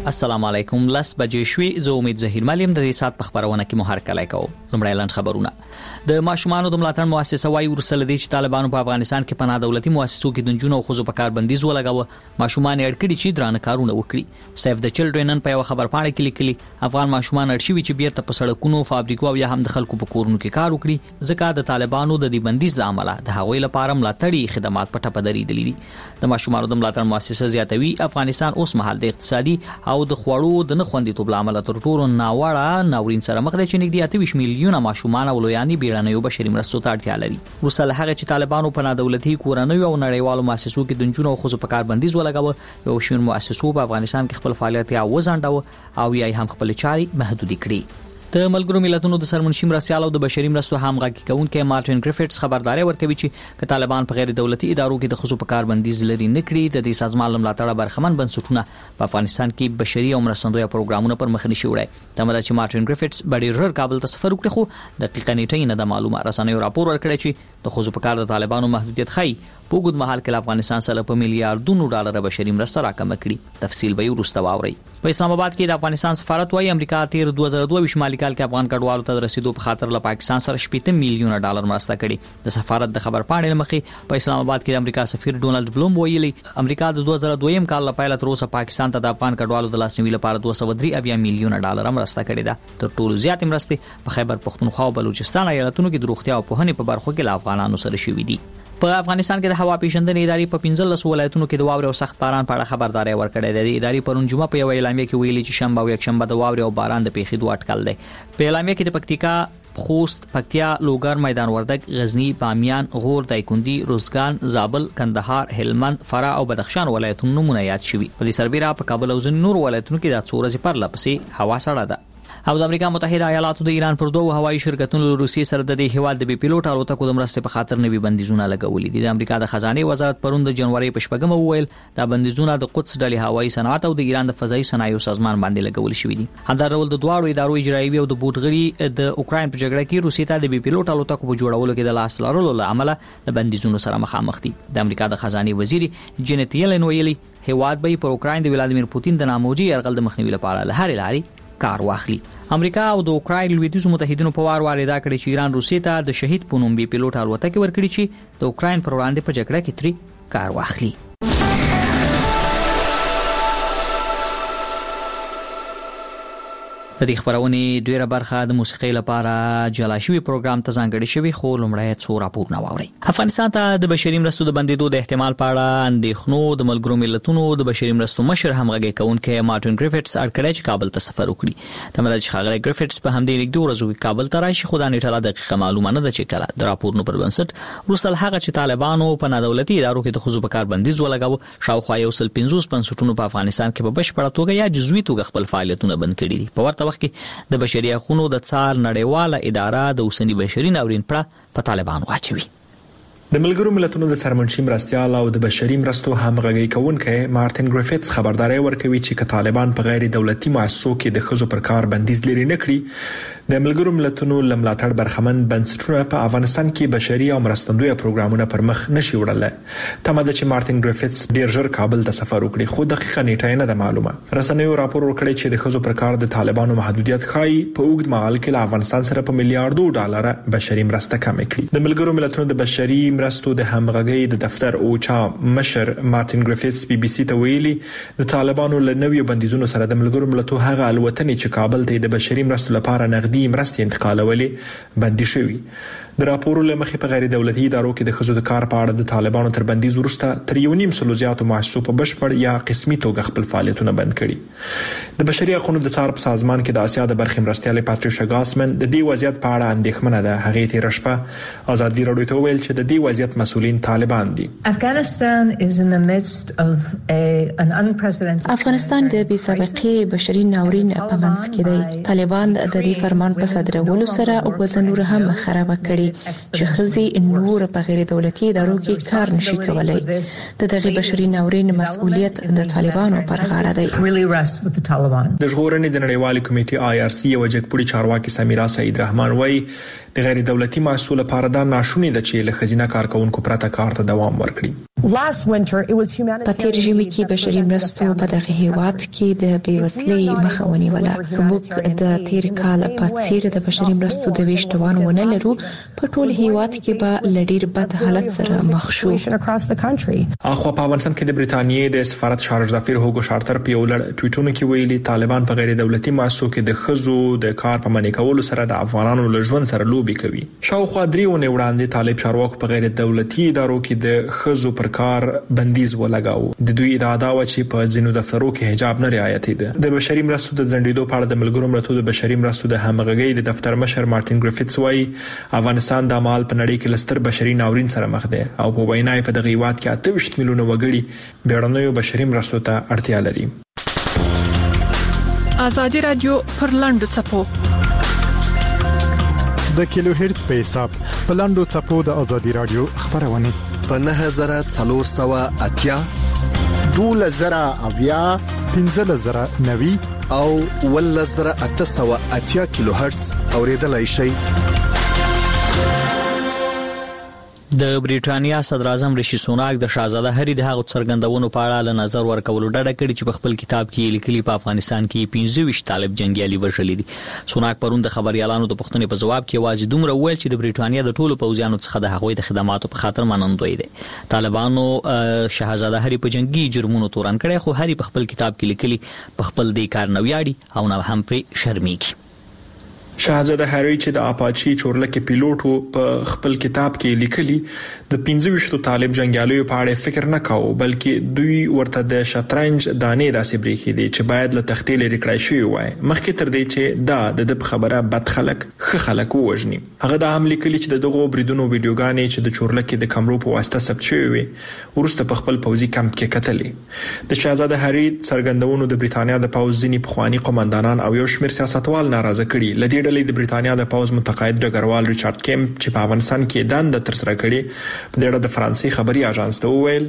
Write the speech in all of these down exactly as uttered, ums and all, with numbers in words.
السلام علیکم. لس بجې شوې. زه امید زهیر ملیم د دې سات په خبرونه کې مو هرکلی کوم. لومړی لاند خبرونه. د ماشومانو د ملاتړ مؤسسه وايي ورسره د چې طالبانو په افغانستان کې پناه دولتي مؤسسو کې د جنونو او خزو په کار بندیز ولګاوه. ماشومان اړ کړي چې درانه کارونه وکړي. سیف د چلډرن په یو خبر پاڼه کې لیکلي افغان ماشومان اړ شوي چې بیرته په سړکونو، فابریکو او یا هم د خلکو په کورونو کې کار وکړي ځکه د طالبانو د دې بندیز لامل د هغوی لپاره ملاتړي خدمات په ټپه درېدلي دي. د ماشومانو د ملاتړ مؤسسه زیاتوي افغانستان اوس مهال د اقتصادي او د خوړو د نه خوندیتوب لامل تر ټولو ناوړه ناورین سره مخ دي چې نږدې اته ویشت میلیونه ماشومان او لویانې بیړنیو بشري مرستو ته اړتیا لري. وروسته له هغه چې طالبانو په نادولتي کورنیو او نړیوالو مؤسسو کې د جنونو او خزو په کار بندیز ولګاوه، یو شمېر مؤسسو په افغانستان کې خپل فعالیت یا وځنډاوه او یا هم خپل چارې محدود کړي. د ملګرو ملتونو د سرمنشي مرستیال او د بشري مرستو همغږي کوونکې مارټین ګریفټس خبرداري ورکوي چې که طالبان په غیر دولتي ادارو کې د خصوصي په کار بندیز لري نه کړي د دې سازمان لملاتړه برخمن بنسټونه په افغانستان کې بشري او مرستندوی پروګرامونه پر مخ نشي وړي. تمره چې مارټین ګریفټس بډیر ژر کابل ته سفر وکړي خو دقیقه نیټه نه د معلومه رسنیو راپور ورکړی چې د خصوصي په کار د طالبانو محدودیت خای په وګړو مهال کې افغانستان سره په میلیارډونو ډالر بشري مرسته راکمه کړي. تفصیل به وروسته واوري. په اسلام آباد کې د افغانستان سفارت وايي امریکا تیر دوه زره دوه شمالي کال کې افغان کډوالو ته رسیدو په خاطر له پاکستان سره شپږ میلیونه ډالر مرسته کړي. د سفارت د خبر پاڼې لمخې په اسلام آباد کې د امریکا سفیر ډونالد بلوم ویلي امریکا د دوه زره دوه کال لپاره تر اوسه پاکستان ته د افغان کډوالو د لاسنیوي لپاره دوه سوه درې میلیونه ډالر مرسته کړې ده. تر ټولو زیات مرستې په خیبر پختونخوا او بلوچستان ایالتونو کې د روغتیا او پوهنې په برخو کې له افغانانو سره شوي دي. په افغانستان کې د هوا پیژندنې ادارې په پنځلس ولایتونو کې د واورې او سخت باران په اړه خبرداري ورکړې ده. د ادارې پرون جمعه په یو اعلامیه کې ویلي چې شنبه او یکشنبه د واورې او باران د پیښېدو اټکل دی. په اعلامیه کې د پکتیکا، خوست، پکتیا، لوګر، میدان وردګ، غزنی، بامیان، غور، دایکندي، روزګان، زابل، کندهار، هلمند، فرا او بدخشان ولایتونو نمونه یاد شوي. په دې سربېره په کابل او ځینو نور ولایتونو کې د څو ورځې پر لپسې هوا سړه ده. او د امریکا متحده ایالاتو د ایران پر دوه هوایي شرکتونو له روسیې سره د دې هیواد د بي پیلوټ الوتکو د مرستې په خاطر نوي بندیزونه لګولي دي. د امریکا د خزانه وزارت پرون د جنوري په شپږمه وویل دا بندیزونه د قدس ډلې هوایي صنعت او د ایران د فضایي صنایعو سازمان باندې لګول شوي دي. همدا ډول د دواړو ادارو اجرایوي او د بوتغړي د اوکراین په جګړه کې روسیې ته د بي پیلوټ الوتکو په جوړولو کې د لاس لرلو له امله د بندیزونو سره مخامخ دي. د امریکا د خزانه وزیر جنت یلن ویلي هیواد به پر اوکراین د ولادیمیر پوتین د ناموجي یرغل د مخنیوي لپاره له هرې لارې کار واخلي. امریکا او د اوکراین لویدیځو متحدینو په وار وار ادا کړی چې ایران روسیې ته د شهید په نوم بي پیلوټ الوتکې ورکړي چې د اوکراین پر وړاندې په جګړه کې تری کار واخلي. د دې خبرونې ډیره برخه د موسیقۍ لپاره جلا شوی پروګرام ته ځانګړی شوی خو لومړی څو راپورونه واورئ. افغانستان ته د بشري مرستو د بندیدو د احتمال په اړه اندېښنو د ملګرو ملتونو د بشري مرستو مشر همغږي کوونکی مارټین ګریفټس اړ کړی چې کابل ته سفر وکړي. تمره چې ښاغلی ګریفټس په همدې نږدې ورځو کې کابل ته راشي خو دا نیټه لا دقیقه معلومه نه ده چې کله. د راپورونو پر بنسټ وروسته هغه چې طالبانو په نادولتي ادارو کې د خصوصي په کار بندیز ولګاوه شاوخوا یو سل پنځوس بنسټونو په افغانستان کې په بشپړه توګه یا جزوي توګه خپل فعالیتونه بند کړي دي. په ورته وخت کې د بشري حقوقو د څار نړیواله اداره د اوسنی بشري ناورین پر په طالبانو واچوي. د ملګرو ملتونو د سرمنشي مرستیال او د بشري مرستو همغږي کوونکی مارټین ګریفټس خبرداري ورکوي چې که طالبان په غیر دولتي مؤسسو کې د خزو پر کار بندیز لري نه کړي د ملګرو ملتونو لملاتړ برخمن بنسټونه په افغانستان کې بشري او مرستندوی پروګرامونه پر مخ نشي وړل. تماده چې مارټین ګریفټس ډیر ژر کابل ته سفر وکړي خو دقیقه نیټه نه ده معلومه. رسنیو راپور ورکړی چې د خزو پر کار د طالبانو محدودیت خای په اوږد مهال کې له افغانستان سره په میلیارډو ډالر بشري مرسته کم کړي. د ملګرو ملتونو د بشري مرستو د همغږي د دفتر اوچا مشر مارټین ګریفټس بي بي سي ته ویلي د طالبانو له نویو بندیزونو سره د ملګرو ملتونو هغه الوتنې چې کابل ته د بشري مرستو لپاره نغدي مرستې انتقالولې بندي شوي. د راپورو لمخې په غیر دولتي ادارو کې د خزو د کار په اړه د طالبانو تر بندیز وروسته تر یو نیم سلو زیاتو مؤسسو په بشپړ یا قسمي توګه خپل فعالیتونه بند کړي. د بشري حقوقو د څار په سازمان کې د اسیا د برخې مرستیال پاتریشا ګاسمن د دې وضعیت په اړه اندېښمنه ده. هغه تیر شپه ازادي راډیو ته ویل چې د دې وضعیت مسؤلین طالبان دي. افغانستان is in the midst of a an unprecedented افغانستان د بې سابقې بشري ناورین په منځ کې دی. طالبان د دې فرمان په صادرولو سره وزن نور هم خراب کړي چې خزي نور په غیر دولتي ادارو کې کار نشي کولای. د دغه بشري ناورین مسؤلیت د طالبانو پر غاړه دی. د ژغورنې د نړیوالې کمیټې آی آر سی یو جګپوړي چارواکي سمیرا سعید رحمان وايي د غیر دولتي مؤسسو لپاره دا ناشونې ده چې له خزینه کارکونکو پرته کار ته دوام ورکړي. په تیر ژمي کې بشري مرستو په دغه هیواد کې د بیوزلۍ مخه ونیوله. موږ د تیر کال په څیر د بشري مرستو د ویش توان ونه لرو. په ټول هیواد کې به لډیر بد حالت سره مخ شو. اخو په افغانستان کې د برتانیې د سفارت شارج ظفیر هوګو شارتر په یو لړ ټویټونو کې ویلي طالبان په غیر دولتي مؤسسو کې د خزو د کار په منې کولو سره د افغانانو له ژوند سره لوبي کوي. شاوخوا دریونه وړاندې طالب چارواکو په غیر دولتي ادارو کې د خزو پر کار بندیز ولګاو. د دوی ادعا دا و چې په ځینو دفترو کې حجاب نه رعایت دي. د بشري مرستو د ځنډېدو په اړه د ملګرو ملتونو د بشري مرستو د همغږۍ د دفتر مشر مارټین ګریفټس وايي افغانستان د مال په نړۍ کې لستر بشري ناورین سره مخ دی او په وینا په دغه هیواد کې اته ویشت میلیونه وګړي بیړنیو بشري مرستو ته اړتیا لري. ازادي رادیو پر لاندو چپو د کیلو هرتز په حساب په لاندو چپو د ازادي رادیو خبرونه په نه هزار څلور سوه اتیا دوله زره اویا پنځه زره نوي او ول زره اته سوه اتیا کیلو هرتز اوریدلای شي. د بریټانیا صدر اعظم ریشي سوناک د شاهزاده هری د هغو څرګندونو په اړه له نظر ورکولو ډډه کړې چې په خپل کتاب کې لیکلي په افغانستان کې پنځه ویشت طالب جنگیالي وژلي دي. سوناک پرون د خبريالانو د پوښتنې په جواب کې واځي دومره ویل چې د بریټانیا د ټولو پوځیانو څخه د هغوی د خدماتو په خاطر منندوی دي. طالبانو شاهزاده هری په جنگي جرمونو تورن کړي خو هری په خپل کتاب کې لیکلي په خپل د کار نویاړي او نه هم پرې شرمېږي. شاهزاده هری چې د اپاچی چورلکه پیلوټو په خپل کتاب کې لیکلي د پنځه ویشت طالب جنگیالیو په اړه فکر نه کاوه بلکې دوی ورته د شطرنج دانې داسې بریخي دي چې باید له تختې لري کړای شي وای مخکې تر دې چې دا د خبره بد خلک خ خلک وژني. هغه د هم لیکلي چې دغه بریدونو ویډیوګانې چې د چورلکه د کمرو په واسطه ثبت شوی وي ورسته په خپل پوځي کمپ کې کتلې. د شاهزاده هری څرګندونو د بریټانیا د پوځ ځینی پخوانی قومندانان او یو شمېر سیاستوال ناراضه کړي. لدې د بریټانیا د پوز متقاعد ډګروال ریچارډ کیمپ چې په افغانستان کې دنده ترسره کړې په دغه د فرانسې خبري اژانس ته وویل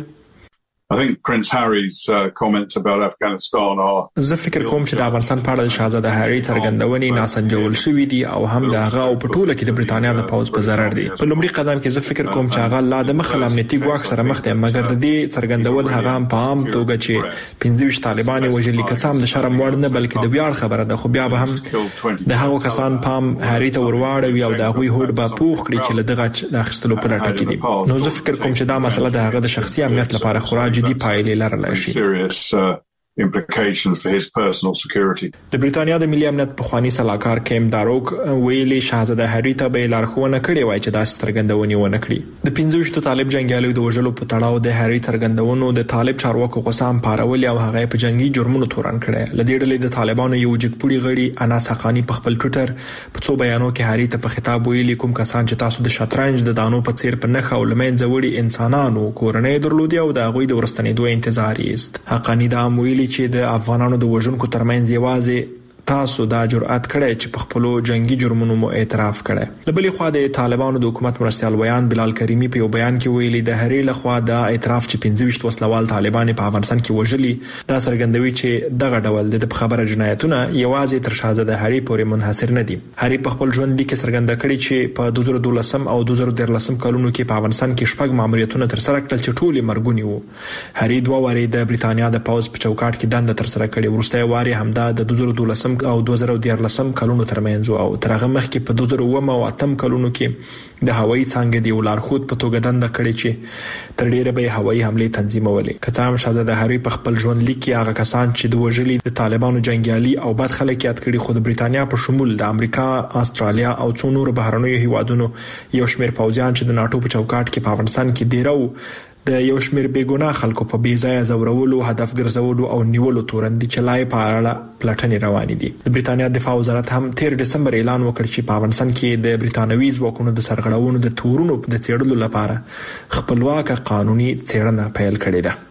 I think Prince Harry's uh, comments about Afghanistan are زه فکر کوم چې د افغانستان په اړه د شاهزاده هری څرګندونې ناسنجول شوې دي او هم د هغه او په ټوله کې د بریټانیا د پوز په ضرر دي. په لومړي قدم کې زه فکر کوم چې هغه لا د مخه امنیتي ګواښ سره مخ دي مګر د دې څرګندول هغه هم په عام توګه چې پنځه ویشت طالبان وژلي کسان د شرم وړ نه بلکې د ویاړ خبره ده. خو بیا به هم د هغو کسان پام هری ته ورواړوي او د هغوی هوډ به پوښ کړي چې له دغه د اخیستلو په لټه کې دي. نو زه فکر کوم چې دا مسله د هغه د شخصي امنیت لپاره خورا جدي پایلې لري. serious uh, implications for his personal security. د بریټانیا د ملي امنیت پخوانی صلاحکار کیم داروک ویلي شاهزاده هری ته به لارښوونه کړې وای چې داسې څرګندونې ونه کړي. د پنځه ویشت طالب جنگیالیو د وژلو په تړاو د هری څرګندونو د طالب چارواکو غوسام پارول او هغه په جنگي جرمونو تورن کړي. لدې ډلې د طالبانو یو جګپوړي غړي اناس حقانی په خپل ټوئیټر په څو بیانو کې هری ته په خطاب ویلي کوم کسان چې تاسو د شطرنج د دانو په څیر په نخ او لمنځه وړي انسانانو کورنۍ درلودي او د هغوی د ورستنېدو انتظار یې. حقانی دا ویلي چې د افغانانو د وژونکو ترمنځ یوازې تاسو دا جرأت کړی چې په خپل جنگي جرمونو مو اعتراف کړی. لبلې خوا د طالبانو د حکومت مرستيال ویان بلال کریمی په یو بیان کې ویلي د هری لخوا د اعتراف چې پنځه ویشت وسلوال طالبان په افغانستان کې وژلي دا څرګندوي چې دغه ډول د خبره جنایتونه یوازې تر شاهزاده هری پورې منحصر نه دي. هری په خپل ژوند کې څرګنده کړی چې په دوه زره دولسم او دوه زره دیارلسم کلونو کې په افغانستان کې شپږ ماموریتونه تر سره کړل چې ټول مرګونی وو. هری دوه واري د بریټانیا د پاوز په چوکاټ کې دنده تر سره کړې. ورسته واري همدا د دوه زره دولسم او دوه زره دیارلسم کلونو ترمنځ او تر هغه مخکې په دوه زره اووه او اتم کلونو کې د هوایي څنګه دی ولارخود په توګه دنده کړې چې تر ډیره به هوایي حمله تنظیمولې. کڅا هم شاهزاده هری په خپل ژوند لیک کې هغه کسان چې د وژلي د طالبانو جنگیالي او بد خلک یاد کړي خو د بریټانیا په شمول د امریکا، استرالیا او څو نور بهرنیو هیوادونو یو شمېر پوځیان چې د ناتو په چوکاټ کې په افغانستان کې دیرو د یو شمېر بیګناه خلکو په بیځای زورولو، هدف ګرځولو او نیولو تورن دي چې لای په اړه پلټنې روانې دي. د بریټانیا دفاع وزارت هم تیر دسمبر اعلان وکړ چې په افغانستان کې د بریټانوي ځواکونو د سرغړونو د تورونو د څېړلو لپاره خپلواک قانوني څېړنه پیل کړې ده.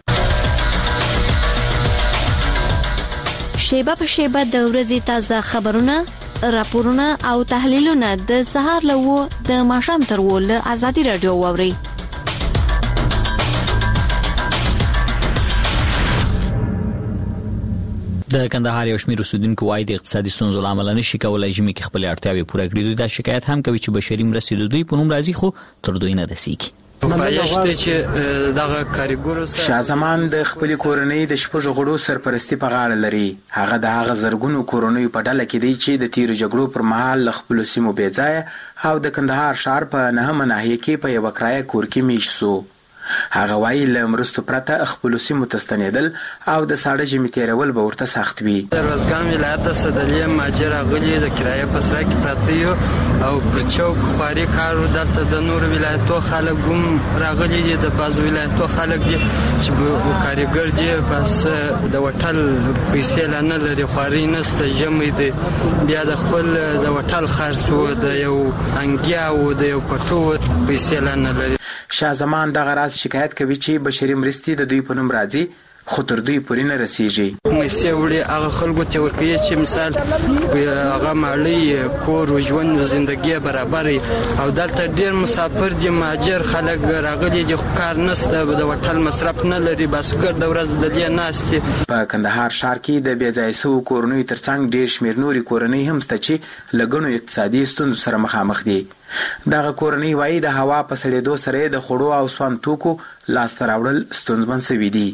شیبه په شیبه د ورځې تازه خبرونه، راپورونه او تحلیلونه د سهار لوو د ماښام تر ول ازادي رادیو ووري. د کندهار یو شمېر اوسیدونکو وايي د اقتصادي ستونزو له امله نشي کولای ژمي کې خپل اړتیاوې پوره کړي. دوی دا شکایت هم کوي چې بشري مرستې د دوی په نوم راځي خو تر دوی نه رسیږي. پایښت چې دغه کاریګرو سره شاه زمان د خپل کورنۍ د شپږ غړو سرپرستی په غاړه لري. هغه د هغه زرګونو کورنۍ په ډله کې دی چې د تیر جګړو پر مهال له خپل سیمو بیځایه او د کندهار ښار په نهمه ناحیه کې په یو کرایه کور کې میش سو. هغه وایي له مرستو پرته خپل سیمو ته ستنېدل او د ساړه ژمي تیرول به ورته سخت وي. د روزګان ولایت د سدلې ماجر غلي د کرایه په سره کې پراته یو او پر چوک خواري کارو دلته د نور ولایتو خلک هم راغلي دي. د بازو ولایتو خلک دي چې کاریګر دي بس د وټل پیسې لنه لري خواري نسته ژمي دي بیا د خپل د وټل خرڅو د یو انګیا او د یو پټو پیسې لنه لري. شاه زمان دغه راز شکایت کوي چې بشري مرستې د دوی په نوم راځي خو تر دوی پورې نه رسیږي. پیسې وړي هغه خلکو ته ورکوي چې مثال هغه مالی کور او ژوند زندګي برابر او دلته ډیر مسافر دي مهاجر خلک راغلي دي کار نشته د وټل مصرف نه لري بس ګرد ورځ د دې ناشتي. په کندهار ښار کې د بېځایه سوو کورنیو ترڅنګ ډیر شمېر نوري کورنۍ هم شته چې له ګڼو اقتصادي ستونزو سره مخامخ دي. دغه کورنۍ وایي د هوا په سړېدو سره د خوړو او سون توکو لاسته راوړل ستونزمن شوي دي.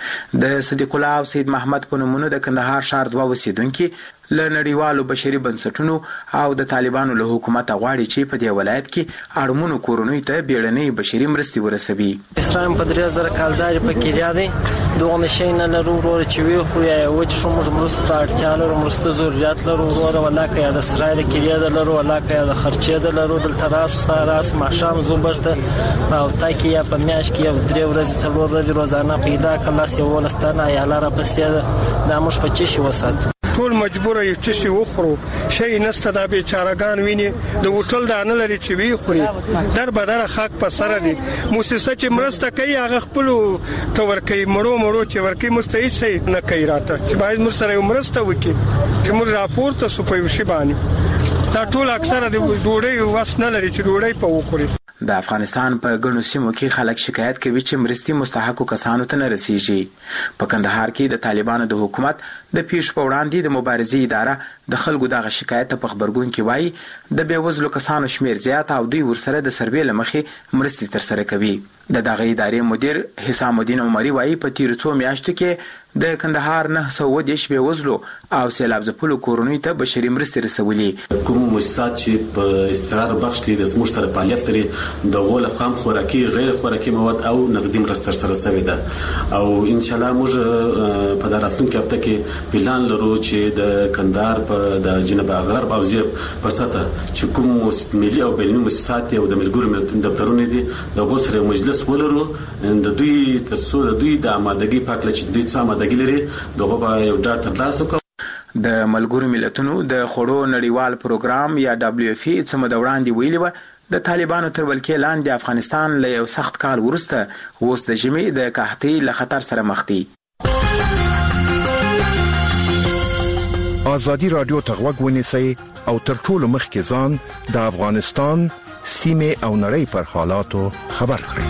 د صدیق الله او سید محمد په نومونو د کندهار ښار دوه اوسیدونکي له نړیوالو بشري بنسټونو او د طالبانو له حکومت غواړي چې په دې ولایت کې اړمنو کورنیو ته بیړنۍ بشري مرستې ورسوي. اسلام په درې زره کالداري په کېریا دی دغه نشي نه لرو ورور چې وي خو یا وچ شو موږ مرسته ته اړتیا لرو مرسته ضرورت لرو ورور ولاکه یا د سرای د کېریا د لرو ولاکه یا د خرچې د لرو دلته راس ساراس ماښام زوبرته او تاکي یا په میاش کې یو درې ورځې څلور ورځې روزانه پیدا کلاس یو ولستانه یا لاره پسې دا موږ په چی شي وساتو. ټول مجبور یو چې شي وخورو شي نسته د بیچارهګان ویني د هوټل د نه لري چې وی خوري در بدر خاک په سره دي موسسه چې مرسته کوي هغه خپل تور کوي مړو مړو چې ورکی مستعد شي نه کوي راته چې باید مر سره مرسته وکړي چې موږ راپورته سو په شی باندې دا ټول اکثره د ډوډۍ واس نه لري چې ډوډۍ په وخوري. د افغانستان په ګڼو سیمو کې خلک شکایت کوي چې مرستې مستحقو کسانو ته نه رسیږي. په کندهار کې د طالبانو د حکومت د پیښو په وړاندې د مبارزې اداره د خلکو دغه شکایت په خبرګون کې وایي د بېوزلو کسانو شمیر زیات او دوی ورسره د سروې له مخې مرستې ترسره کوي. د دغه ادارې مدیر حسام الدین عمري وایي په تیرو څو میاشتو کې د کندهار نه سوه دېرش بېوزلو او سیلاب ځپلو کورنیو ته بشري مرستې رسولي. کوم مؤسسات چې په استقرار بخش کې د زموږ سره فعالیت لري د غول خام خوراکي غیر خوراکي مواد او نقدي مرسته ترسره شوې ده او ان شاء الله موږ په راتلونکي هفته کې پلان لرو چې د کندهار په د جنوب غرب او زیب په سطح چې کوم ملي او بینالمللي مؤسسات او د ملګرو ملتونو دفترونه دي د غو سره مجلس ولرو د دوی ترڅو د دوی د آمادګۍ په اړه چې دوی څه آمادګي لري دغه به یو ډاټ ترلاسه کړو. د ملګرو ملتونو د خوړو نړیوال پروګرام یا دبليو اف ای څه مده وړاندې ویلي و د طالبانو تر ولکې لاندې افغانستان له یو سخت کال وروسته اوس د ژمي د قحطۍ له خطر سره مخ دی. ازادي رادیو ته غوږ ونیسئ او تر ټولو مخکې ځان د افغانستان سیمه او نړۍ پر حالاتو خبر کړئ.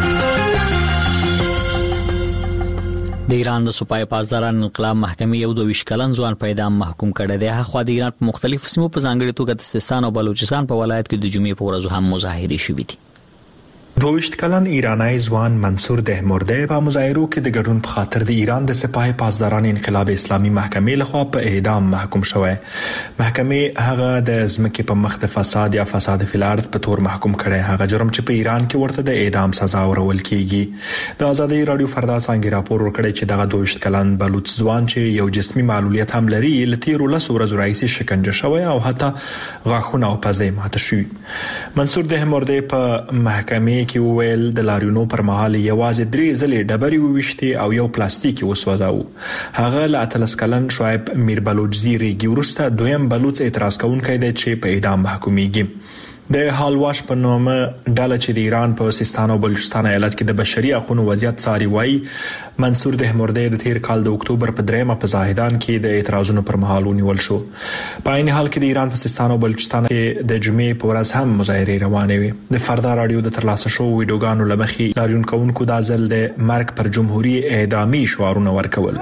د ایران د سپای پاسداران انقلاب محکمې یو دوه ویشت کلن ځوان په اعدام محکوم کړی دی. هغه د ایران په مختلفو سیمو په ځانګړي توګه د سیستان او بلوچستان په ولایت کې د جمعې په ورځ هم مظاهرې شوې دي. دوه کلن ایرانی ځوان منصور دهمرده په مظاهرو کې د ګډون په خاطر د ایران د سپاه پاسداران انقلاب اسلامي محکمې لخوا په اعدام محکوم شوی. محکمې هغه د ځمکې په مخ د فساد یا فساد فی الارض په تور محکوم کړي. هغه جرم چې په ایران کې ورته د اعدام سزا ورول کیږي. د ازادي رادیو فردا څنګه راپور ورکړی چې دغه دوه کلن بلوچ ځوان چې یو جسمي معلولیت هم لري لتیر ولس ورځ رئیس شکنجه شوی او حتی غاښونه او پزې ماته شوی. منصور دهمرده په محکمې کې ویل د لاریونو پر مهال یوازې درې ځلې ډبرې وویشتې او یو پلاستیکي وسوځاوه. هغه له اتلس کلن شعیب میر بلوچزی ریګي وروسته دویم بلوچ اعتراض کوونکی دی چې په اعدام محکومیږي. د حالواش په نومه ډله چې د ایران په سیستان او بلوچستان ایالت کې د بشري حقوقو وضعیت څاري وایي منصور دهمرده د تیر کال د اکتوبر په دریمه په زاهدان کې د اعتراضونو پر مهال ونیول شو. په عین حال کې د ایران په سیستان او بلوچستان کې د جمعې په ورځ هم مظاهرې روانې وي. د فردا رادیو د ترلاسه شو ویډیوګانو لمخې لاریون کوونکو د ځل د مرګ پر جمهوریت اعدامي شعارونه ورکول.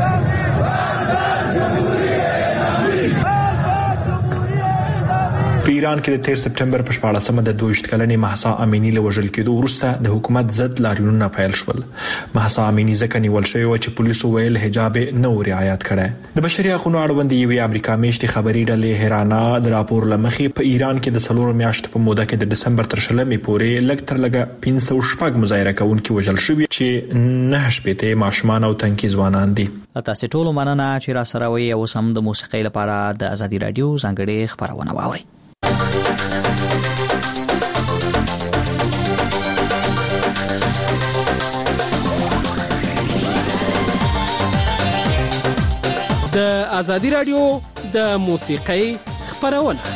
په ایران کې د تیر سپټمبر په شپاړسمه د دوه ویشت کلنې مهسا امینی له وژل کېدو وروسته د حکومت ضد لاریونونه پیل شول. مهسا امینی ځکه نیول شوې و چې پولیسو ویل حجاب نه و رعایت کړی. د بشري حقوقو اړوند یوې امریکا میشتې خبري ډلې هرانا د راپور لمخې په ایران کې د څلور میاشتو په موده کې د دسمبر تر شلمې پورې لږ تر لږه پنځه سوه شپږ مظاهره کوونکي وژل شوي چې نه شپېته ماشومان او تنکي ځوانان دي. تاسو ټول مننه چې را سره وي او سم د موسیقۍ لپاره د ازادي رادیو ځانګړي خبرونه واوري. د ازادي رادیو د موسیقۍ خبرونه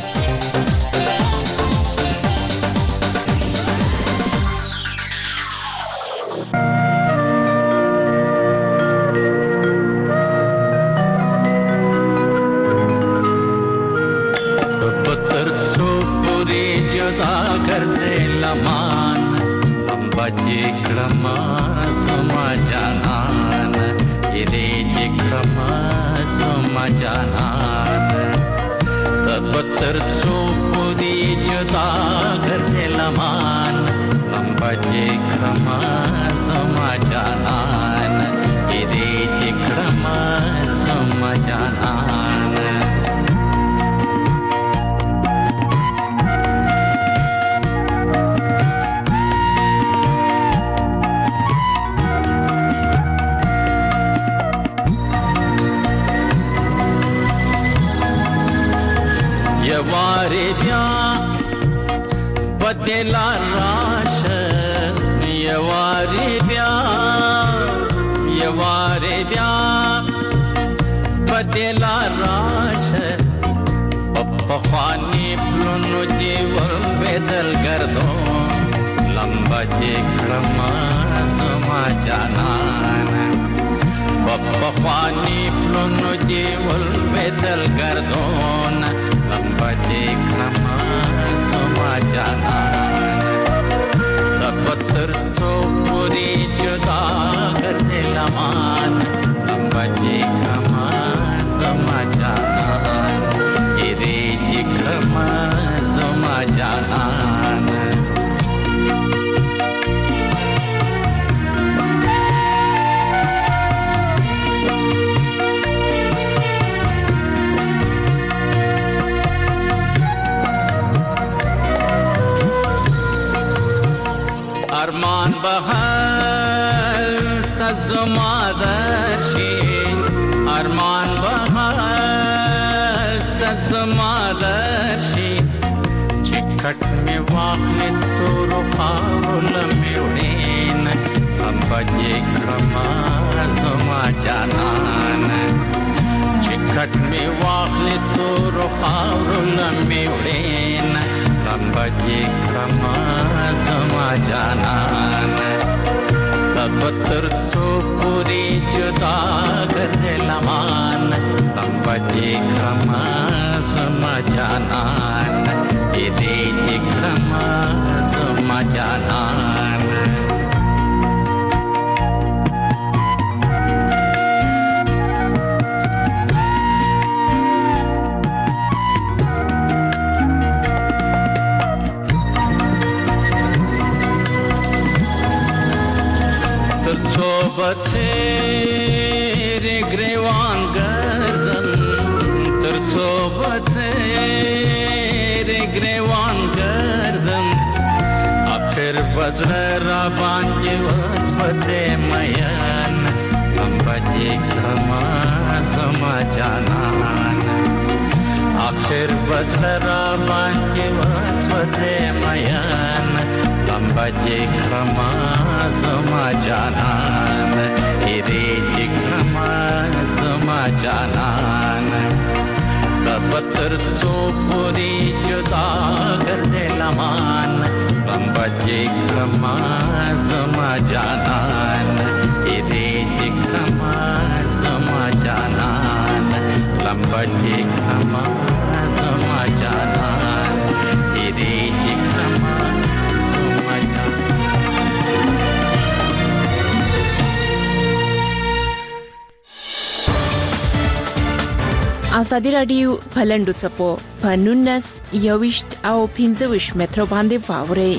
بدلا راش یواری بیا یواری بیا بدلا راش پخوانی پلونو دیول بدل گردو لمبا جکرما زما جانان پخوانی پلونو دیول بدل گردون لمبا جکرما زما جانان تبتر تو پوری جدا کرتے لمان لمبا جکرما زما جانان ایرے جکرما زما جانان ارمان بهر تزمادشی ارمان بهر تزمادشی چکٹ میں واقع تو رخاول میوڑین ابا جکرما زما جانان چکٹ میں واقع تو رخاول میوڑین ابا جکرما زما جانان تبتر سو پوری جدا کرتے لمان ابا جکرما زما جانان ایدے جکرما زما جانان بچے رے گریوان گردن ترچو بچے رے گریوان گردن آخر بزر رابانجی وسوچے میان ابا جکرما زما جانان آخر بزر رابانجی وسوچے میان ابا جکرما زما جانان ایرے جکرما زما جانان تبتر سو پوری جدا کرتے لمان ابا جکرما زما جانان ایرے جکرما زما جانان ابا جکرما زما جانان ایرے جکرما ازادي رادیو پلندو چپو پنونس یوشت او پینځوش متر باندې واوري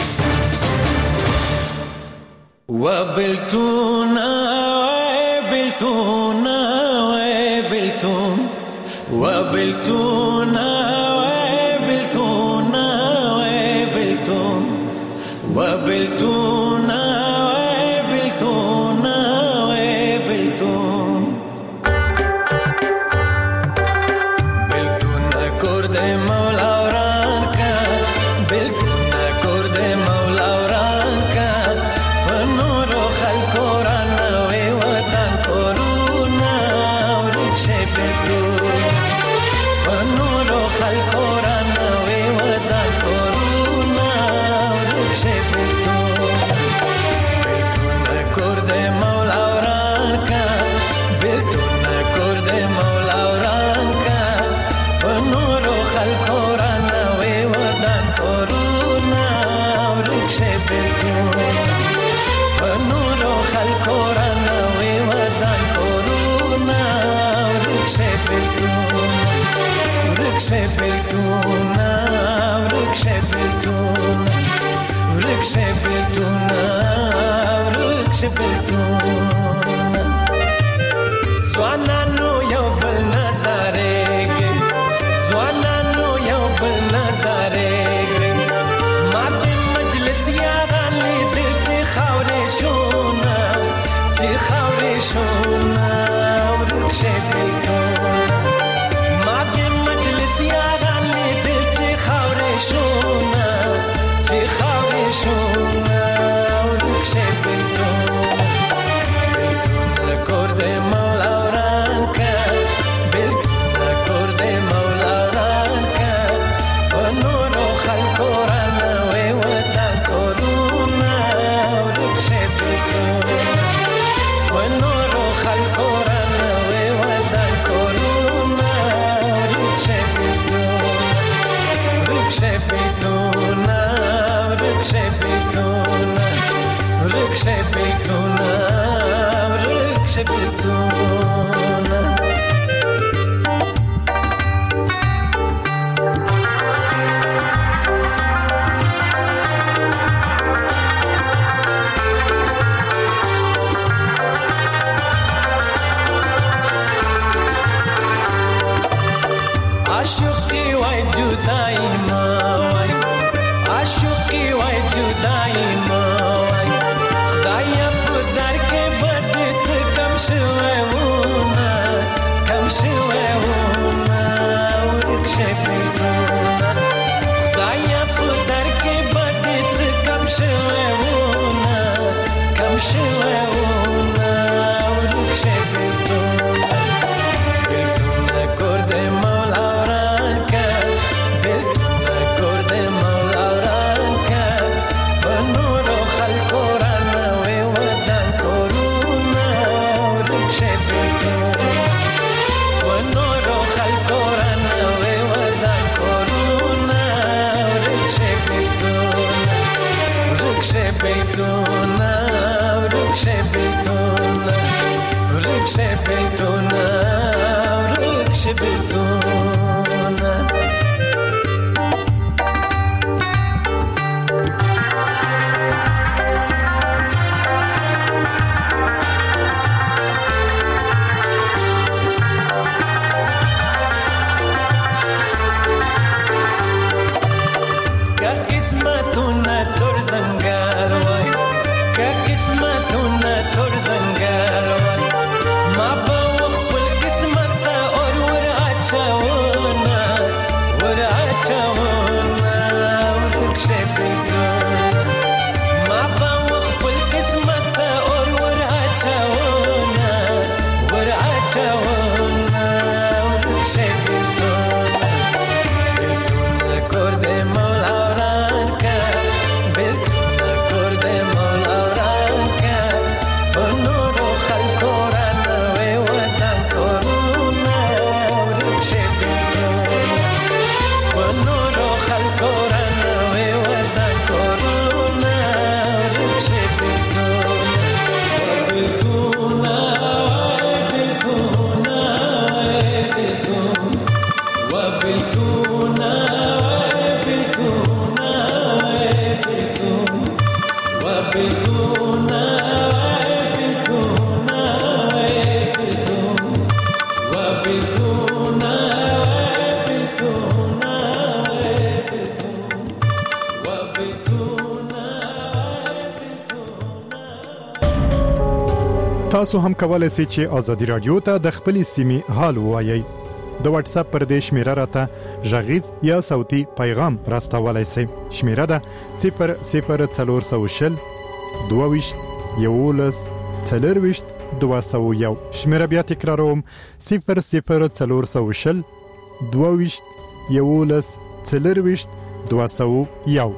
وبلتونا وبلتونا وبلتون وبلتونا وبلتونا وبلتون وبلتونا وبلتونا وبلتون بلتون اکورد مولا وران کا بلتون اکورد مولا وران کا پنورو خلکو رانوي وطن کورونا ورکشه بلتون پنورو خلکو رانوي وطن کورونا ورکشه بلتون بلتون اکورد مولا وران کا بلتون اکورد مولا وران کا پنورو خلکو رانوي وطن کورونا ورکشه بلتون پنورو خلکو رانوي وطن کورونا ورکشه بلتون ورکشه بلتون ورکشه بلتون ورکشه بلتون ورکشه بلتون زوانانو یو بل نظارېږي زوانانو یو بل نظارېږي ما د مجلس یاران لیدل چې خاورې شونه چې خاورې شونه ورکشه بلتون ما د مجلس یاران لیدل چې خاورې شونه چې خاورې شونه ورکشه بلتون بلتون کور د مولا وران کا بلتون کور د مولا وران کا پنورو خلکو رانوي وطن کورونا ورکشه بلتون پنورو خلکو رانوي وطن کورونا ورکشه بلتون ورکشه بلتون ورکشه بلتون ورکشه بلتون ورکشه بلتون عاشقی وای جدائی ما وای عاشقی وای جدائی ما وای خدایا په در کې بد څه کم شوی وونه کم شوی وونه ورکشه بلتون خدایا په در کې بد څه کم شوی وونه کم شوی وونه ورکشه بلتون بلتون کور د مولا وران کا بلتون کور د مولا وران کا پنورو خلکو رانوي وطن کورونا ورکشه بلتون پنورو خلکو رانوي وطن کورونا ورکشه بلتون ورکشه بلتون ورکشه بلتون ورکشه بلتون ورکشه بلتون که قسمتونه تر زنگل وای که قسمتونه تر زنگل وای ما به تاسو هم کولای شئ چې ازادي رادیو ته د خپلې سیمې حال ووایئ. د واتس اپ پر دې شمیره راته ژغیز یا صوتي پیغام راستولای شئ. شمیره ده صفر صفر څلور سوه شل دوه ویشت یولس څلور ویشت دوه سوه یو. شمیره بیا تکراروم صفر صفر څلور سوه شل دوه ویشت یولس څلور ویشت دوه سوه یو.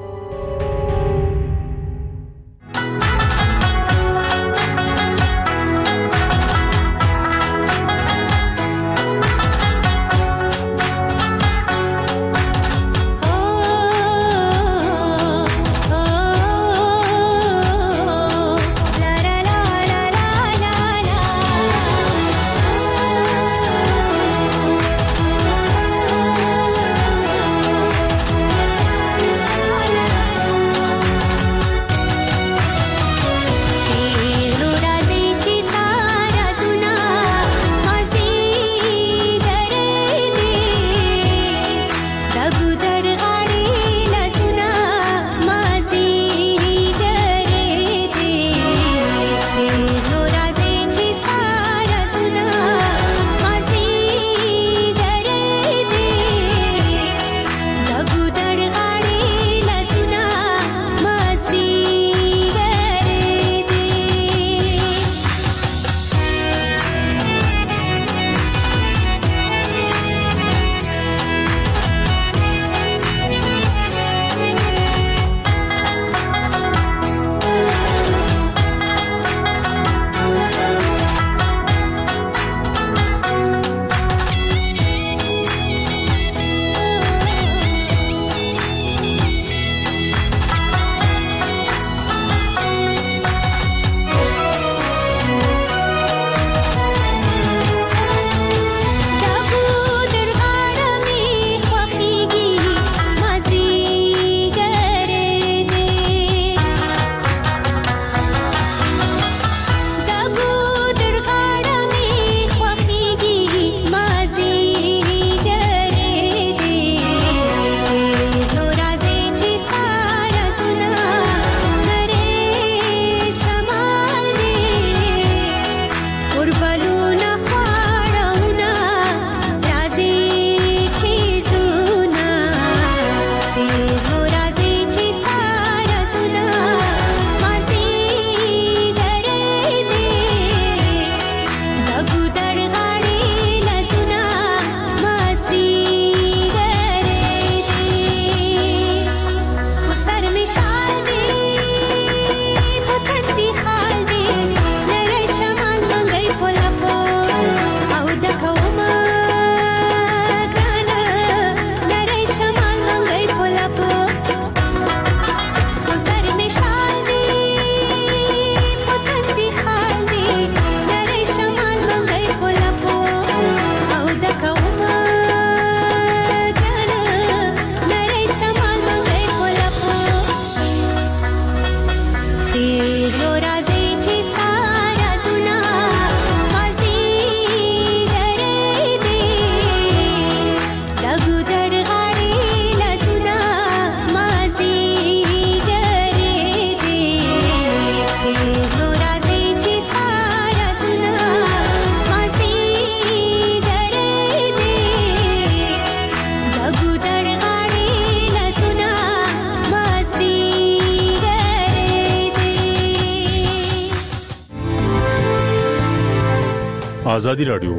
آزادی رادیو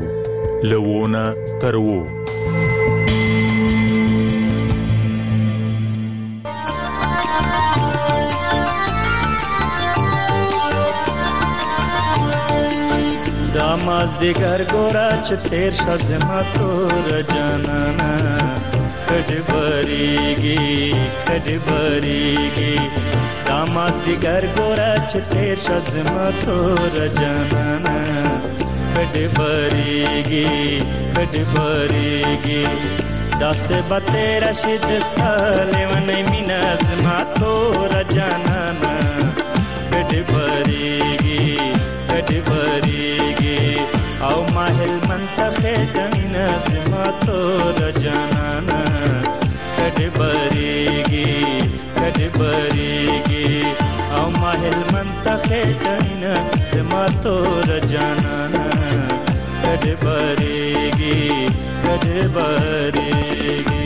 لوونه ترو داماز دیگر گورا چه تیر شد زما تور جانانا کڑی بریگی کڑی بریگی داماز دیگر گورا چه تیر شد زما تور جانانا کڑی بریگی کڑی بریگی داس بتے رشید ستالی ونی مینا زما تور جانانا کڑی بریگی کڑی بریگی او ماهل منتخه زمین زما تور جانانا کڑی بریگی کڑی بریگی او ماهل منتخه زمین زما زما تور جانانا کډه بریږي کډه بریږي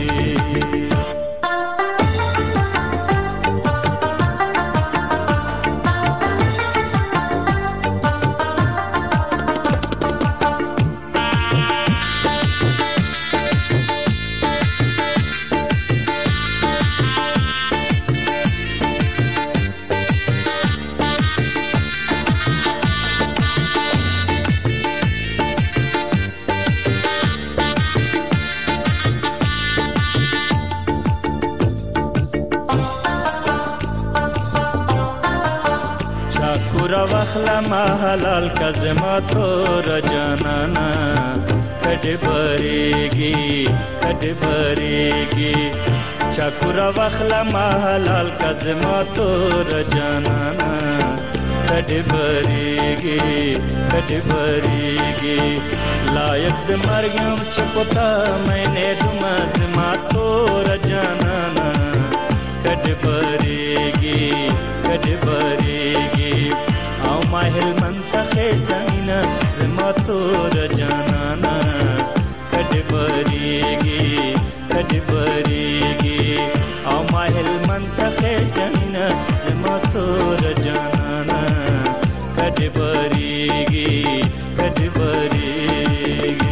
ما حلال کا زما تور جانانا کډه بریږي کډه بریږي چاکورا واخلا ما حلال کا زما تور جانانا کډه بریږي کډه بریږي لایق د مرګم چپتا مینه دم زما تور جانانا کډه بریږي کډه بریږي او ماهل منتخه جانا زما تور جانانا کډه بریږي کډه بریږي او ماهل منتخه جانا زما تور جانانا کډه بریږي کډه بریږي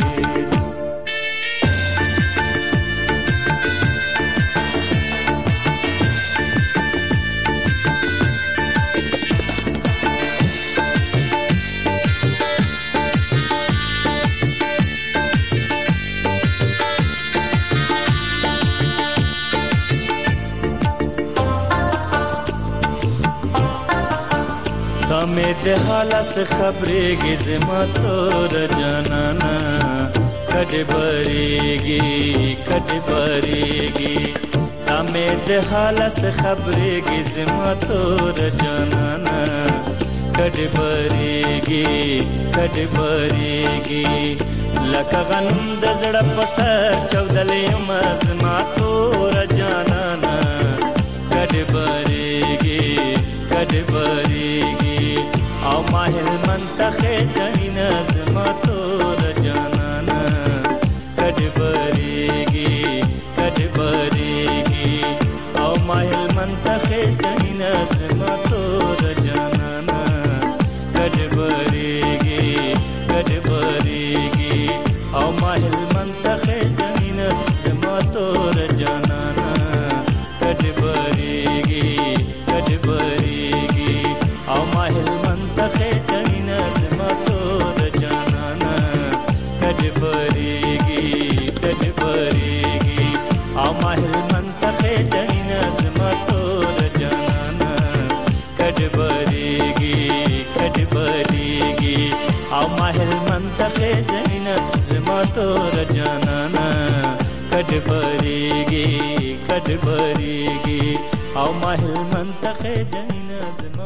د حالت خبرېږي زما تور جانانا کډه بریږي کډه بریږي امې د حالت خبرېږي زما تور جانانا کډه بریږي کډه بریږي لکه غنم د زړه په سر چودلې ما زما تور جانانا کډه بریږي کډه بریږي او ماهل منتخه جنینا زما تور جانانا کډه بریږي کډه بریږي او ماهل منتخه جنینا زما تور جانانا کډه بریږي کډه بریږي او ماهل منتخه جنینا زما تور جانانا کډه بریږي کډه بریږي او ماهل منتخه جنینا زما تور جانانا کډه بریږي کډه بریږي او ماهل منتخه جنینا زما تور جانانا کډه بریږي کډه بریږي او ماهل منتخه جنینا زما تور جانانا کډه بریږي کډه بریږي او ماهل منتخه جنینا زما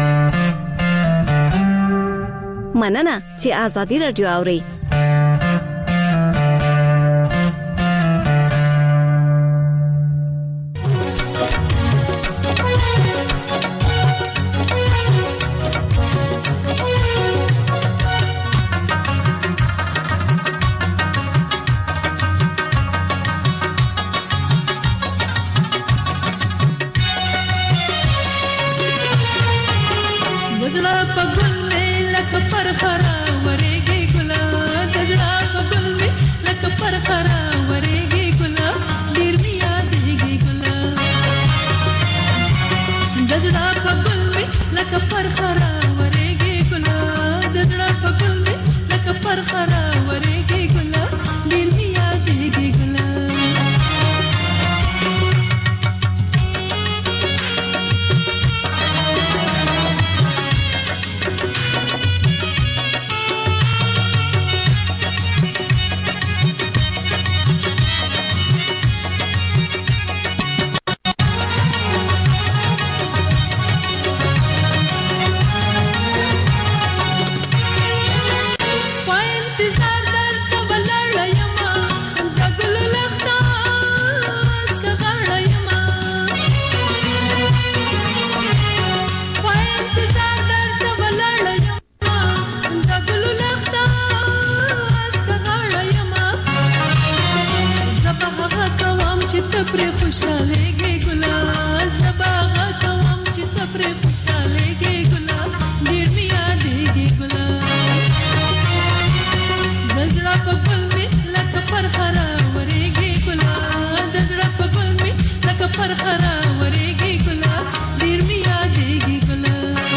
مننه چې آزادی رادیو اوري خوشالېږي ګلا زبا کوم چې ته پرې خوشالېږي ګلا ډېر مې یادېږي ګلا د زړه په ګل مې لکه پرخه راورېږي ګلا د زړه په ګل مې لکه پرخه راورېږي ګلا ډېر مې یادېږي ګلا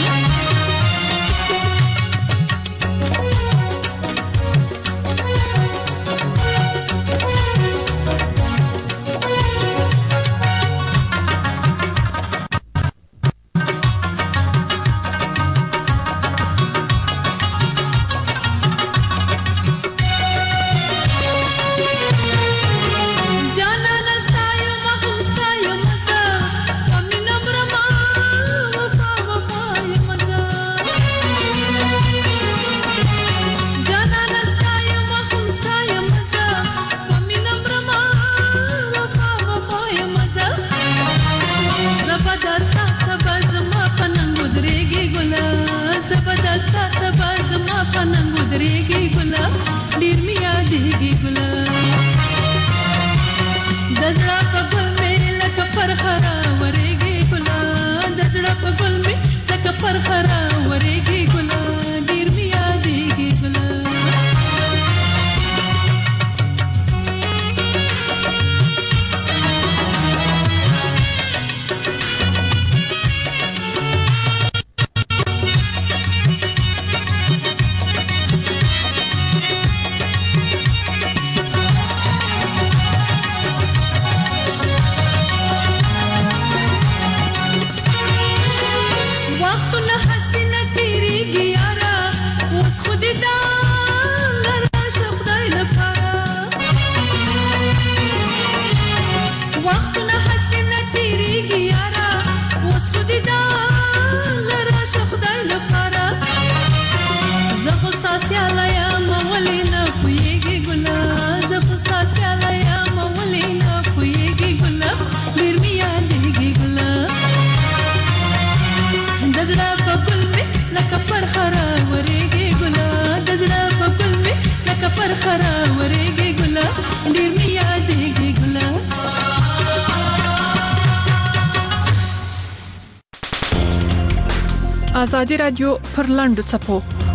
آزادي رادیو پر لاندو چپو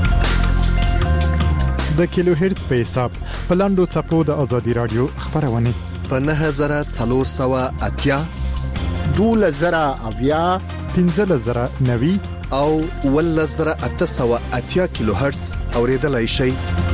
د کیلو هرتز په حساب په لاندو چپو د آزادي رادیو خبرونه په نه هزار څلور سوه اتیا دوله زره اویا پنځه زره نوي او ول زره اته سوه اتیا کیلو هرتز اوریدلای شي.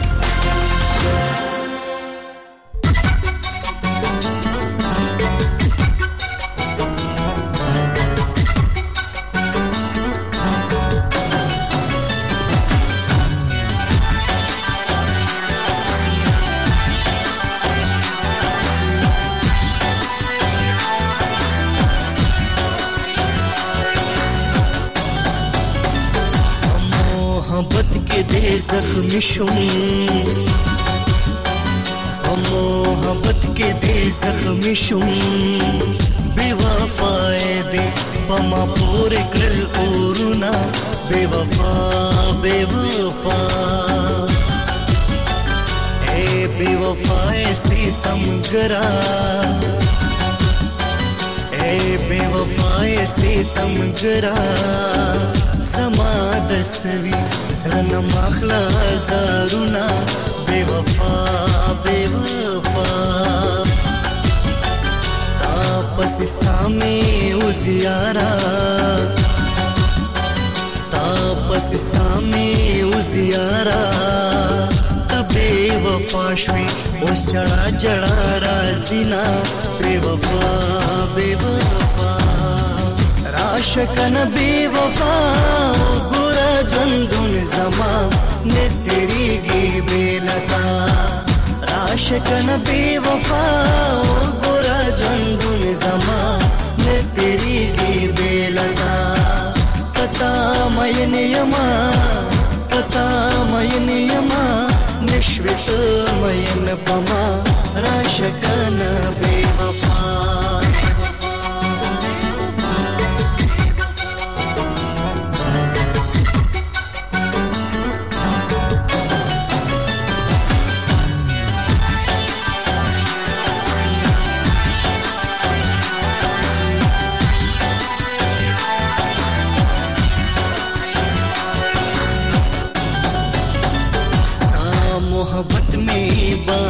زخمی شم محبت کے دے زخمی شم بے وفائے دے پما پور کرل اورونا بے وفا بے وفا اے بے وفائے ستم گرا اے بے وفائے ستم گرا زما دسوی زرن مخلا زارونا بے وفا بے وفا تاپس سامی ازیارا تاپس سامی ازیارا تبے وفا شوی اس جڑا جڑا رازینا بے وفا بے وفا راشکن بے وفا گورا جندن زما نے تیری گی بے لتا راشکن بے وفا گورا جندن زما نے تیری گی بے لتا کتا مین یما کتا مین یما نشوت مین پما راشکن بے وفا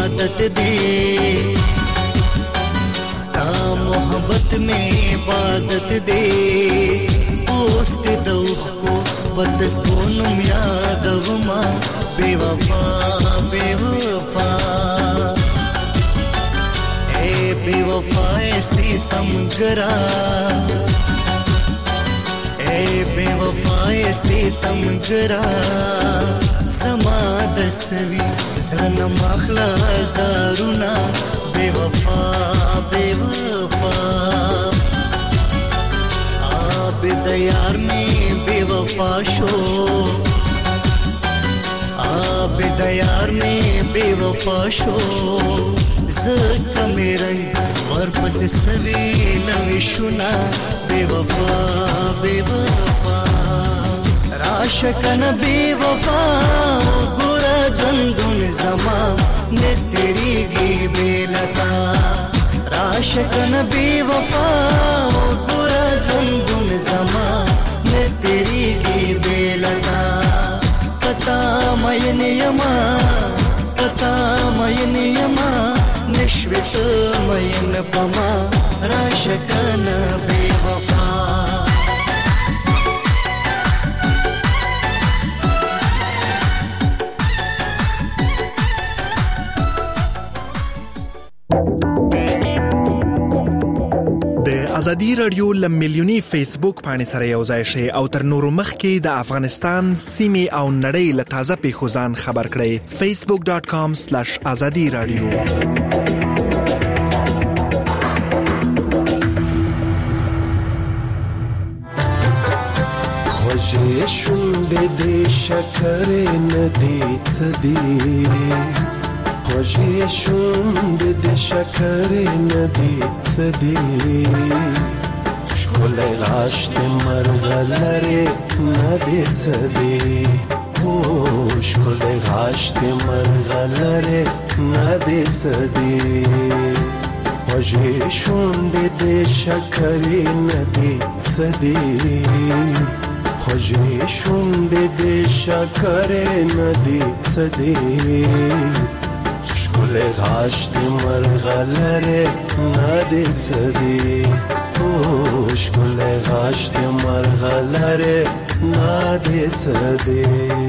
इबादत दे स्ता मोहब्बत में इबादत दे पोस्ट दौख को बदस्तोनुम यादवमा बेवफा बेवफा ए बेवफा ऐसी तमगरा ए बेवफा ऐसी तमगरा समादसवी زرن مخلا زارونا बेवफा बेवफा आबिद यार में बेवफा शो आबिद यार में बेवफा शो ज़का मेरे वापस सवी नविशुना बेवफा बेवफा राशकन बेवफा गुरा जंदुन जमा ने तेरी गी बेलता राशकन बेवफा गुरा जंदुन जमा ने तेरी गी बेलता कता मयन यमा कता मयन यमा निश्वित मयन पमा राशकन बेवफा ازادي رادیو لمیلیونی فیسبوک باندې سره یو ځای شي او تر نورو مخکې د افغانستان سیمې او نړۍ له تازه پیښو ځان خبر کړئ facebook dot com slash azadi radio خوږې شونډې دې شکر ندی تدی خوږې شونډې دې شکر ندی تدی ښکلی غاښ دې مرغلرې ندی تدی او ښکلی غاښ دې مرغلرې ندی تدی خوږې شونډې دې شکر ندی تدی خوږې شونډې دې شکر ندی تدی ښکلی غاښ دې مرغلرې ندی تدی او ښکلی غاښ دې مرغلرې ندی تدی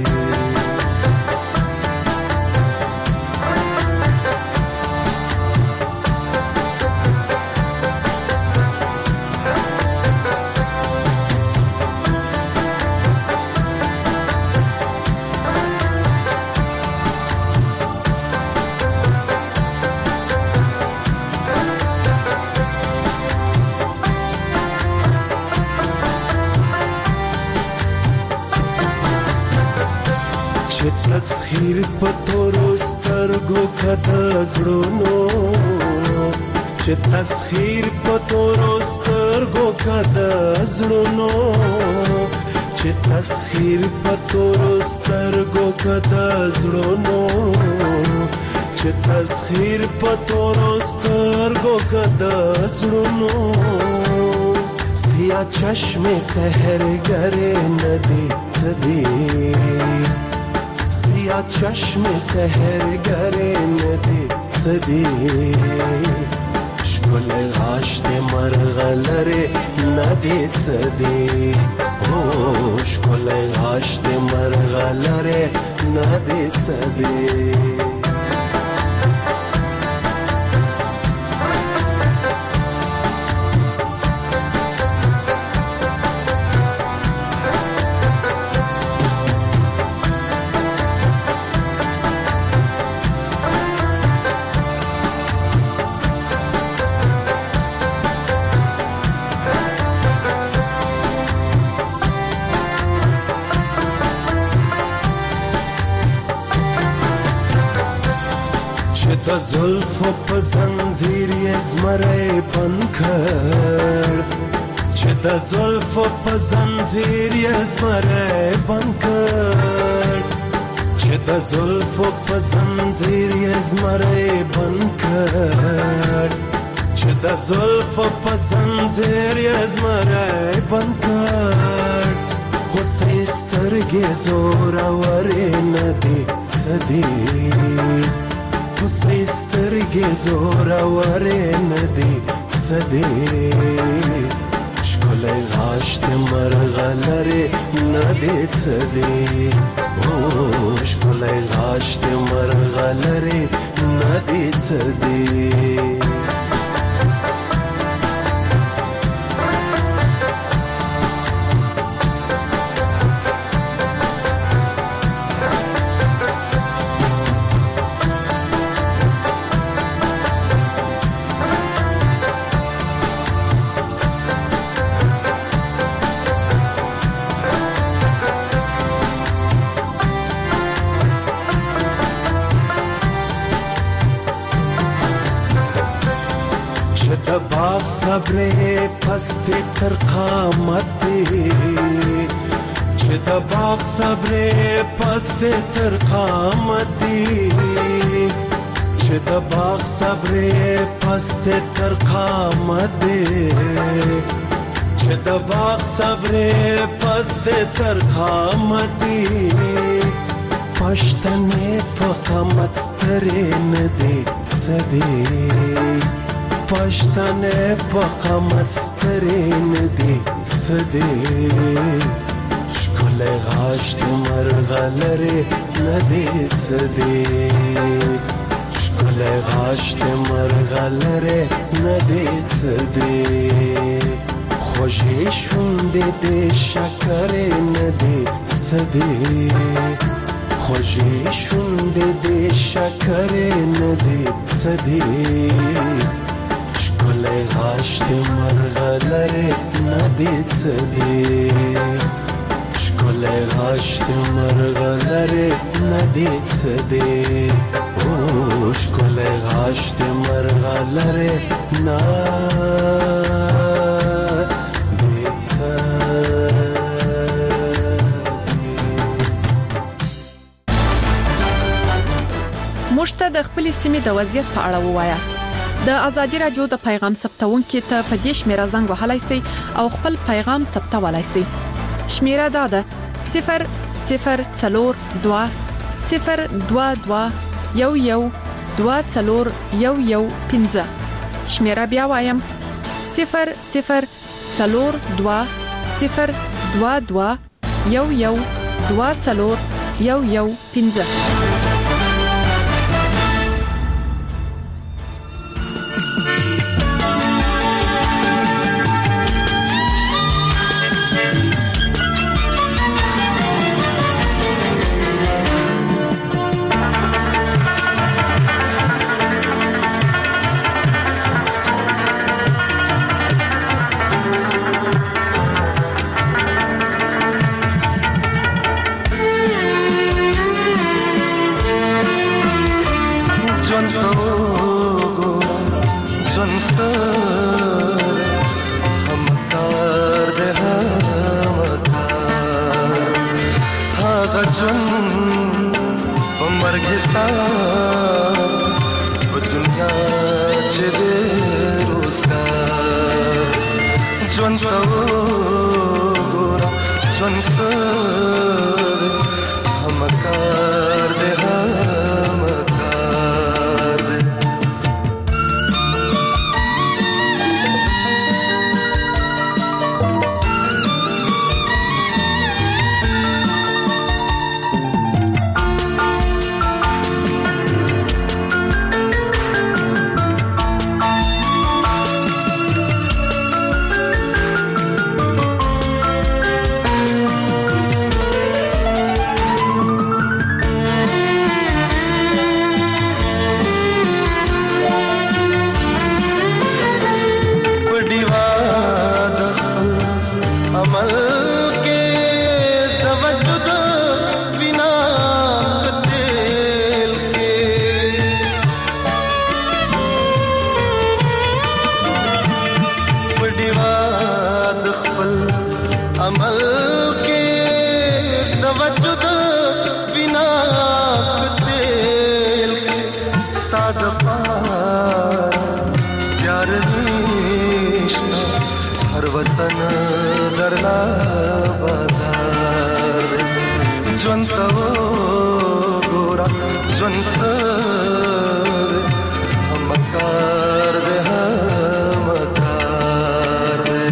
تسخیر پتورو سترګو کده زړونو چې تسخیر پتورو سترګو کده زړونو چې تسخیر پتورو سترګو کده زړونو چې تسخیر پتورو سترګو کده زړونو سیا چشم سحرګر ندی تدی یا چشم سحرگر ندی تدی ښکلی غاښ دې مرغلرې ندی تدی او ښکلی غاښ دې مرغلرې ندی تدی د زلفو په زنځیر یې زمری بند کړ چې د زلفو په زنځیر یې زمری بند کړ چې د زلفو په زنځیر یې زمری بند کړ چې د زلفو په زنځیر یې زمری بند کړ غصې سترګې زورورې ندي څه دي خو سترګې زورورې نه دي څه دي ښکلی غاښ د مرغلرې نه دي څه دي او ښکلی غاښ د مرغلرې نه دي څه دي صبرې پستې تر قامت دی چې د باغ صبرې پستې تر قامت دی چې د باغ صبرې پستې تر قامت دی چې د باغ صبرې پستې تر قامت دی پښتنې په قامت سترې نه دی څه دی پښتنې په قامت سترې نه دي څه دي ښکلی غاښ د مرغلرې نه دي څه دي ښکلی غاښ د مرغلرې نه دي څه دي خوږې شونډې د شکرې نه دي څه دي خوږې شونډې د شکرې نه دي څه دي ښکلی غاښ د مرغلرې نه دي څه دي ښکلی غاښ د مرغلرې نه دي څه دي او ښکلی غاښ د مرغلرې نه دي څه موږ ته د خپلې سیمې د وضعیت په اړه ووایاست. د ازادي رادیو د پیغام ثبتونکو ته په دې شمیره زنګ وهلای شئ او خپل پیغام ثبتولای شئ. شمیره دا ده صفر صفر څلور دوه صفر دوه دوه یو یو دوه څلور یو یو پنځه. شمیره بیا وایم صفر صفر څلور دوه صفر دوه دوه یو یو دوه څلور یو یو پنځه. ژوند ته وګوره ژوند څه کار دے ہم کار دے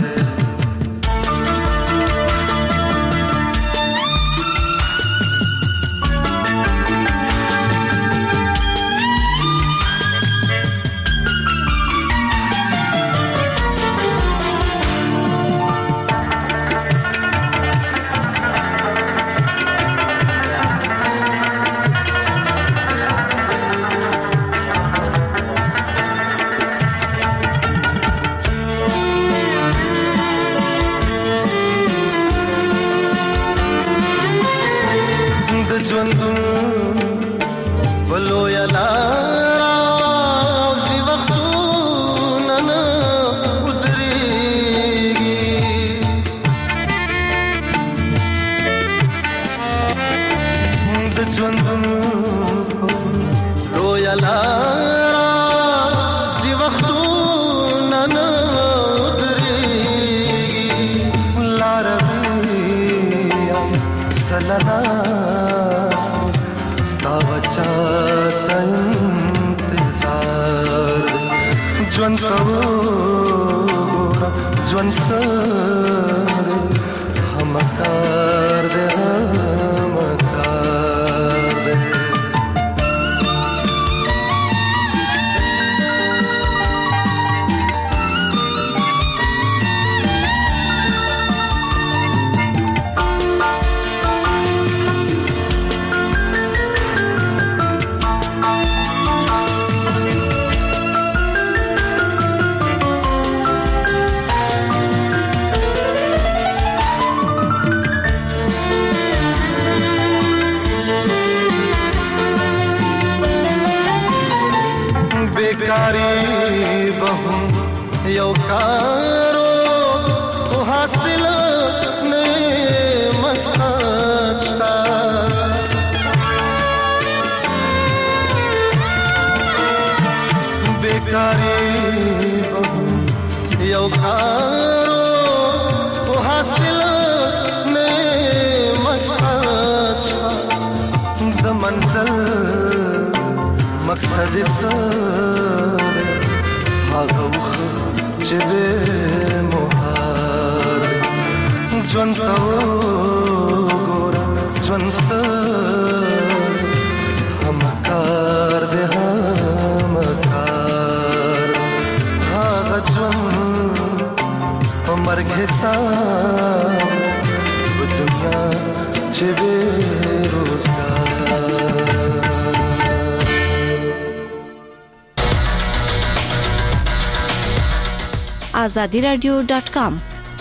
azadi radio dot com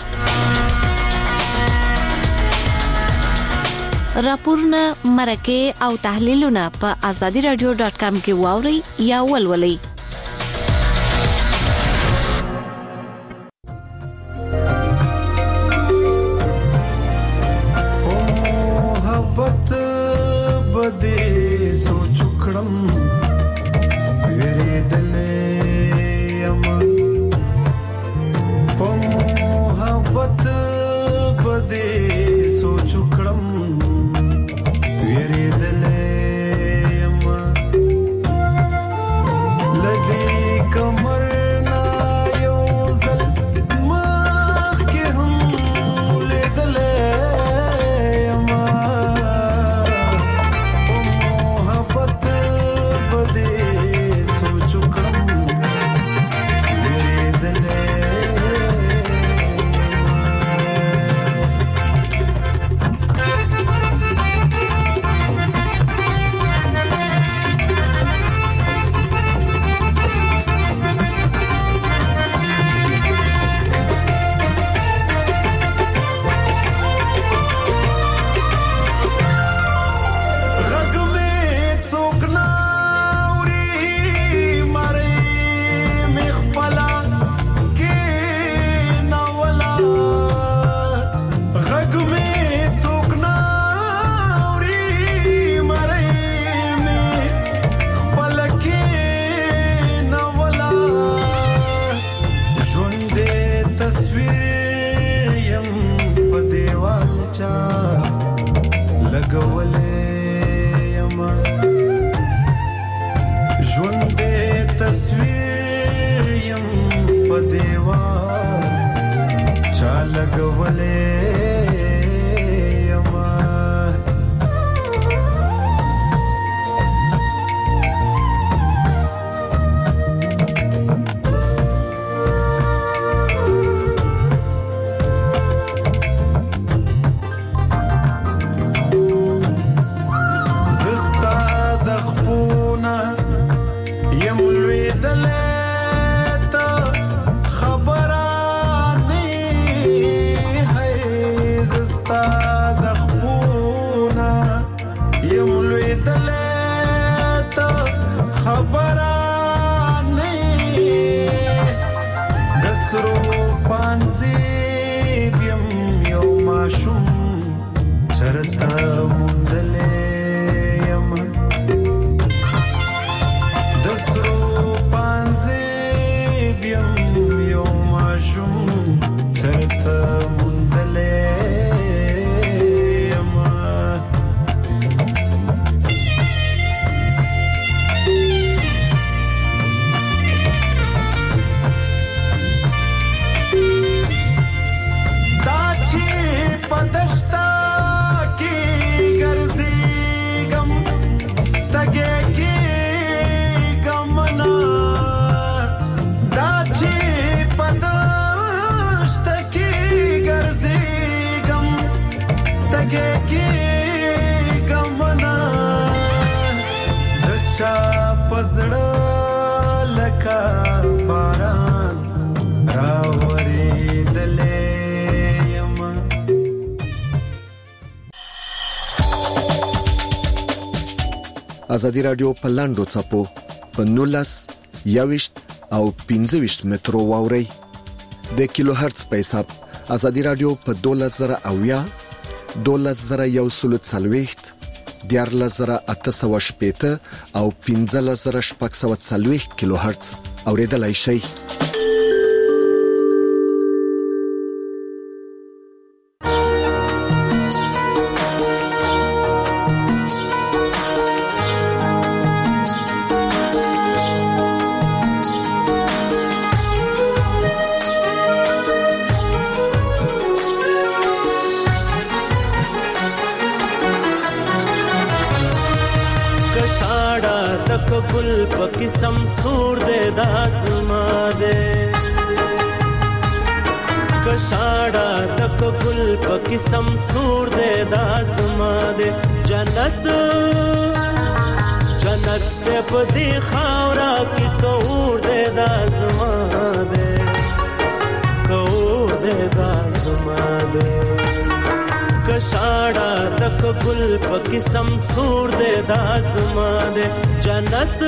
راپورونه مرکه او تحلیلونه په azadi radio dot com کې واوري یا ولولئ. ماشوم چرته مندلې یم د سرو پانځې بیم یو ماشوم چرته مندلې یم دا چې پدشتا کې ګرځېږم تګې کې ګمنا دا چې پدشتا کې ګرځېږم تګې کې ګمنا د چا پزړه لکه باران راورېدلې یم ازادي رادیو په لاندو چپو په نولس یاوشت او پنځه مترو واوري د کیلو هرتز په حساب ازادي رادیو په دولس زره اویا دولس زره یو سل څلويخت دیارلس زره اته سوه شپېته او پنځلس زره شپږ سوه څلويخت کیلو هرتز اوریدلای شئ. ګل په قسم سور دې داسما دې کشاړه تک ګل په قسم سور دې داسما دې جنت جنت دې په دې خاورا کې کور دې داسما دې کور دې داسما دې کشاړه تک ګل په قسم سور دې داسما دې جنت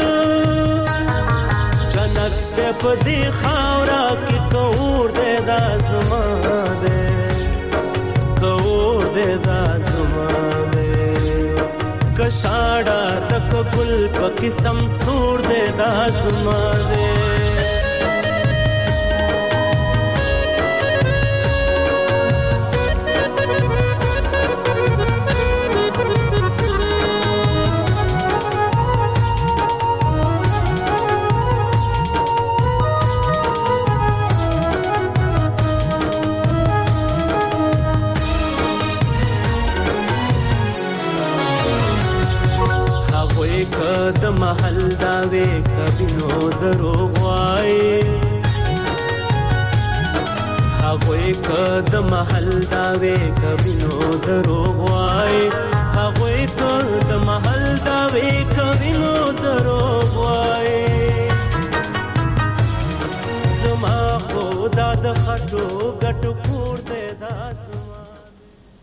جنت دې په دې خاورا کې کور دې داسما دې کور دې داسما دې کشاړه تک ګل په قسم سور دې داسما دې د محل داوي کبینو دروغ وای هغه ک د محل داوي کبینو دروغ وای